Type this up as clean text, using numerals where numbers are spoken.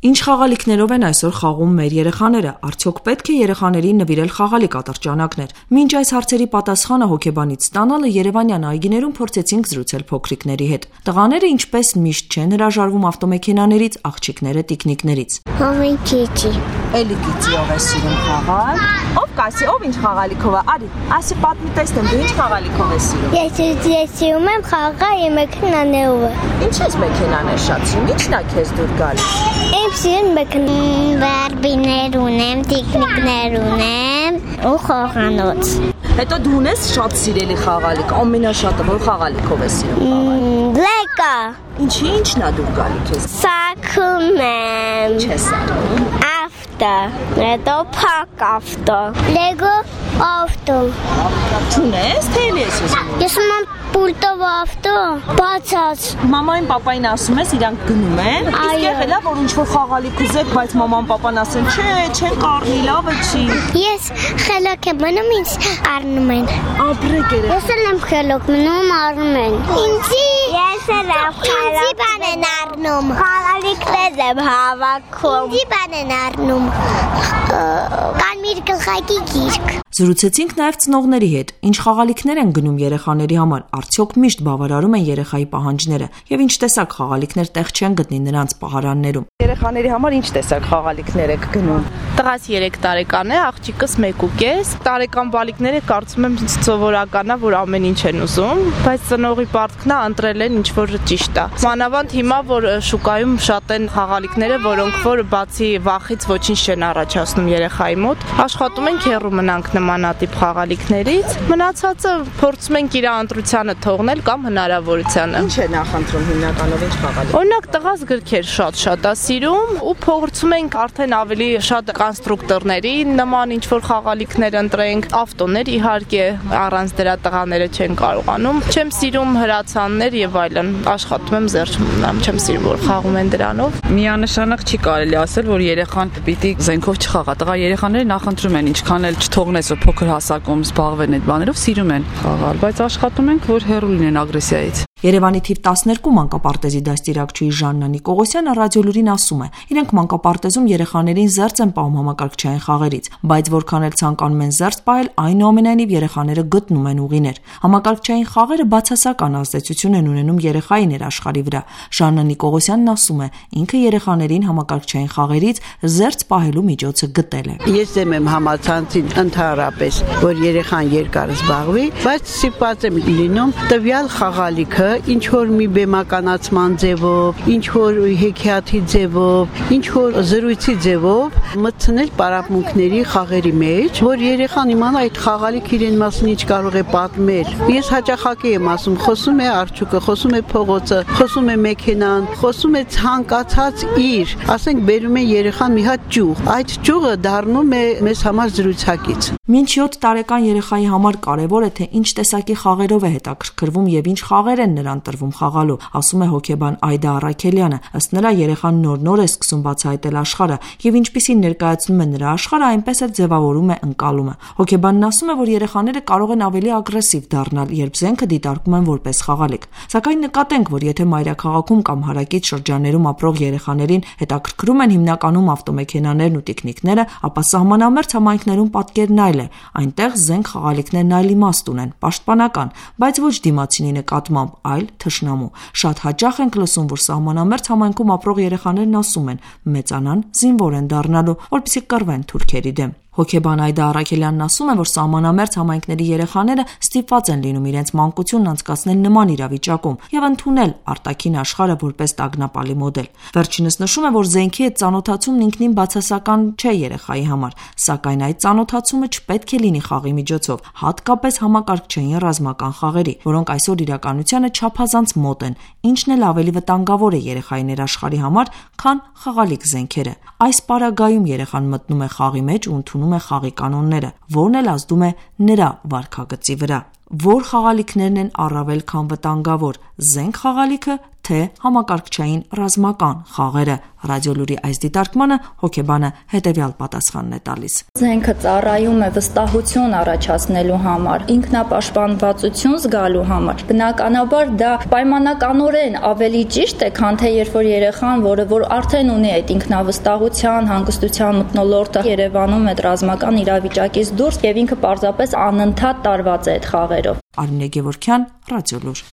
Ինչ խաղալիքներով են այսօր խաղում մեր երեխաները, արդյոք պետք է երեխաներին նվիրել խաղալիք ատրճանակներ։ Մինչ այս հարցերի պատասխանը հոգեբանից ստանալը Երևանյան այգիներում փորձեցինք զրուցել փոքրիկների հետ։ Տղաները ինչպես միշտ չեն հրաժարվում ավտոմեքենաներից, աղջիկները տիկնիկներից։ Համենքիչի։ Էլի գիծիով է սիրում խաղալ։ Ով կասի, ով ինչ խաղալիքով է։ Արի, ասի պատմի տեսնեմ, դու ինչ խաղալիքով ես սիրում։ Ես սիրում եմ խաղալ մեքենաներով։ Ինչ ես մեքենաներ շատ սիրում, ի՞նչն է քեզ դուր գալիս։ Սիրում բարբիներ ունեմ, տիկնիկներ ունեմ ու խաղանոց։ Հետո դու ունես շատ սիրելի խաղալիք, ամենաշատը որ խաղալիքով ես սիրում խաղալ։ Լեկա։ Ինչն է դուր գալի քեզ։ Սարքում եմ։ Չես սարքում։ Ավտո, հետո փակ ավտո։ Լեգո ավտո։ Չունես, թե էլի ես ուզում։ Ես ունեմ պուլտով ավտո, բացած։ Մամային, պապային ասում ես, իրանք գնում են։ Իսկ եղել է, որ ինչ-որ խաղալիք ուզեք, բայց մաման, պապան ասեն, չեն կառնի, լավ է չի։ Ես խելոք եմ մնում, ինձ առնում են։ Ապրեք երեք։ Ես էլ եմ խելոք մնում, առնում են։ Ինձի։ Ես էլ եմ խելոք։ Ինձի բան են առնում։ Խաղալիքներ եմ հավաքում։ Ինձի բան են առնում։ Կարմիր գլխարկի գիրք։ Զրուցեցինք նաև ծնողների հետ, ինչ խաղալիքներ են գնում երեխաների համար, արդյոք միշտ բավարարում են երեխայի պահանջները եւ ինչ տեսակ խաղալիքներ տեղ չեն գտնի նրանց պահարաններում։ Երեխաների համար ինչ տեսակ խաղալիքներ եք գնում։ Տղաս 3 տարեկան է, աղջիկս 1.5 տարեկան բալիկները կարծում եմ սովորական է, որ ամեն ինչ են ուզում, բայց ծնողի պարտքն է ընտրել են ինչ որ ճիշտ է։ Մանավանդ հիմա որ շուկայում շատ են խաղալիքները, որոնք որ բացի վախից ոչինչ չեն առաջացնում երեխայի մոտ, աշխատում ենք հեռու մնանք նմանատիպ խաղալիքներից, մնացածը փորձում ենք իր ընտրությանը թողնել կամ հնարավորությանը։ Ինչ է նախընտրում հիմնականով ինչ խաղալիք։ Օրինակ տղաս գրքեր շատ է սիրում ու փորձում ենք արդեն ավելի շատ կոնստրուկտորների նման ինչ որ խաղալիքներ ընտրենք, ավտոներ իհարկե, առանց դրա տղաները չեն կարողանում։ Չեմ սիրում հրացաններ եւ այլն, աշխատում եմ զերծ մնամ, չեմ սիրում որ խաղում են դրանով։ Միանշանակ չի կարելի ասել, որ երեխան պիտի զենքով չխաղա։ Տղա երեխաները նախընտրում են, ինչքան էլ չթողնես որ փոքր հասակում զբաղվեն այդ բաներով, սիրում են խաղալ, բայց աշխատում ենք, որ հեռու լինեն ագրեսիայից։ Երևանի թիվ 12 մանկապարտեզի դաստիարակչուհի Ժաննա Նիկողոսյանը ռադիոլուրին ասում է. իրենք մանկապարտեզում երեխաներին զերծ են պահում համակարգչային խաղերից, բայց որքան էլ ցանկանում են զերծ պահել, այնուամենայնիվ երեխաները գտնում են ուղիներ։ Համակարգչային խաղերը բացասական ազդեցություն են ունենում երեխայի ներաշխարհի վրա։ Ժաննա Նիկողոսյանն ասում է, ինքը երեխաներին համակարգչային խաղերից զերծ պահելու միջոցը գտել է։ Ես դեմ եմ համացանցին ընդհանրապես, որ երեխան երկար զբաղվի, բայց սիպված եմ լինում տվյալ խաղալիքը ինչ որ մի բեմականացման ձևով, ինչ որ հեքիաթի ձևով, ինչ որ զրույցի ձևով մտցնել պարապմունքների խաղերի մեջ, որ երեխան իմանա այդ խաղալիքը իրեն մասին ինչ կարող է պատմել։ Ես հաճախակի եմ ասում, խոսում է արջուկը, խոսում է փողոցը, խոսում է մեքենան, խոսում է ցանկացած իր, ասենք բերում է երեխան մի հատ ճյուղ։ Այդ ճյուղը դառնում է մեզ համար զրույցակից։ Մինչ 7 տարեկան երեխայի համար կարևոր է թե ինչ տեսակի խաղերով է հետաքրքրվում եւ ինչ խաղեր են նրան տրվում խաղալու, ասում է հոգեբան Այդա Առաքելյանը։ Ըստ նրա երեխան նոր է սկսում բացահայտել աշխարհը եւ ինչպիսին ներկայացնում է նրա աշխարհը, այնպես էլ ձևավորում է ընկալումը։ Հոգեբանն ասում է, որ երեխաները կարող են ավելի ագրեսիվ դառնալ, երբ զենքը դիտարկում են որպես խաղալիք։ Սակայն նկատենք, որ եթե մայրաքաղաքում կամ հարակից շրջաններում ապրող երեխաներին հետաքրքրում են հիմնականում ավտոմեքենաներն ու տիկնիկները, ապա սահմանամերձ համայնքներում պատկերն այլ է։ Այնտեղ զենք խաղալիքներն այլ իմաստ ունեն, պաշտպանական, բայց ոչ դիմացինի նկատմամբ, այլ թշնամու։ Շատ հաճախ ենք լսում, որ սահմանամերձ համայնքում ապրող երեխաներն ասում են՝ մեծանան, զինվոր են դառնալու, որպեսզի կռվեն թուրքերի դեմ։ Հոգեբան Այդա Առաքելյանն ասում է, որ սահմանամերձ համայնքների երեխաները ստիպված են լինում իրենց մանկությունն անցկացնել նման իրավիճակում եւ ընդունել արտաքին աշխարհը որպես տագնապալի մոդել։ Վերջինս նշում է, որ զենքի հետ ծանոթացումն ինքնին բացասական չէ երեխայի համար, սակայն այդ ծանոթացումը չպետք է լինի խաղի միջոցով, հատկապես համակարգչային ռազմական խաղերի, որոնք այսօր իրականությանը չափազանց մոտ են, ինչն էլ ավելի վտանգավոր է երեխայի ներաշխարհի համար, քան խաղալիք զենքերը։ Այս պարագայում երեխան մտնում է խաղի մեջ ու ընդունում է խաղի կանոնները, որն էլ ազդում է նրա վարքագծի վրա։ Որ խաղալիքներն են առավել քան վտանգավոր՝ զենք խաղալիքը, թե համակարգչային ռազմական խաղերը։ Ռադիոլուրի այս դիտարկմանը հոգեբանը հետևյալ պատասխանն է տալիս։ Զենքը ծառայում է վստահություն առաջացնելու համար, ինքնապաշտպանվածություն զգալու համար։ Բնականաբար դա պայմանականորեն ավելի ճիշտ է, քան թե երբ որ երեխան, որ արդեն ունի այդ ինքնավստահության, հանգստության մթնոլորտը, Երևանում այդ ռազմական իրավիճակից դուրս եւ ինքը պարզապես անընդհատ տարված է այդ խաղերով։ Արինե Գևորգյան, Ռադիոլուր։